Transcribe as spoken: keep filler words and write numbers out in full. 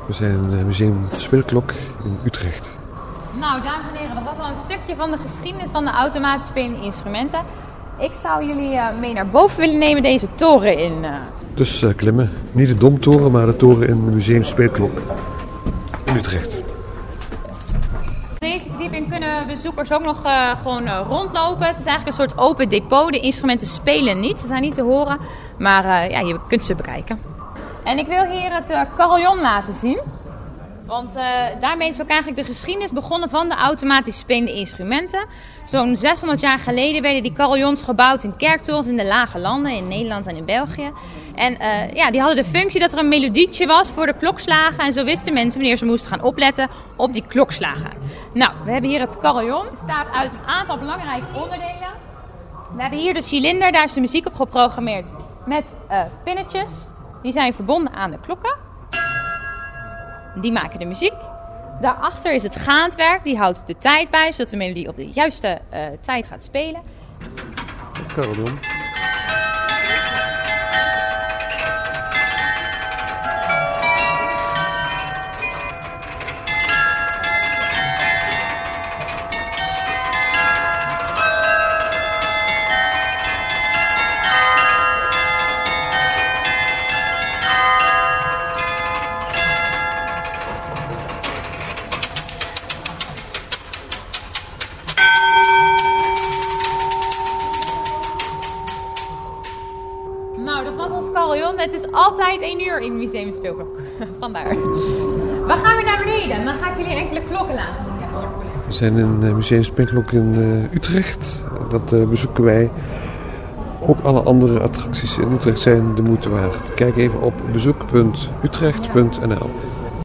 We zijn in het Museum Speelklok in Utrecht. Nou, dames en heren, dat was al een stukje van de geschiedenis van de automatisch spelende instrumenten. Ik zou jullie uh, mee naar boven willen nemen, deze toren in. Uh... Dus uh, klimmen. Niet de Domtoren, maar de toren in het Museum Speelklok in Utrecht. Deze verdieping kunnen bezoekers ook nog uh, gewoon uh, rondlopen. Het is eigenlijk een soort open depot. De instrumenten spelen niet, ze zijn niet te horen. Maar uh, ja, je kunt ze bekijken. En ik wil hier het uh, carillon laten zien. Want uh, daarmee is ook eigenlijk de geschiedenis begonnen van de automatisch spelende instrumenten. Zo'n zeshonderd jaar geleden werden die carillons gebouwd in kerktorens in de lage landen, in Nederland en in België. En uh, ja, die hadden de functie dat er een melodietje was voor de klokslagen. En zo wisten mensen wanneer ze moesten gaan opletten op die klokslagen. Nou, we hebben hier het carillon. Het bestaat uit een aantal belangrijke onderdelen. We hebben hier de cilinder, daar is de muziek op geprogrammeerd met uh, pinnetjes. Die zijn verbonden aan de klokken. Die maken de muziek. Daarachter is het gaandwerk. Die houdt de tijd bij, zodat de melodie op de juiste uh, tijd gaat spelen. Het carillon. Nou, dat was ons carillon. Het is altijd één uur in het Museum Speelklok. Vandaar. We gaan weer naar beneden. Dan ga ik jullie enkele klokken laten zien. We zijn in het Museum Speelklok in uh, Utrecht. Dat uh, bezoeken wij. Ook alle andere attracties in Utrecht zijn de moeite waard. Kijk even op bezoek punt utrecht punt n l.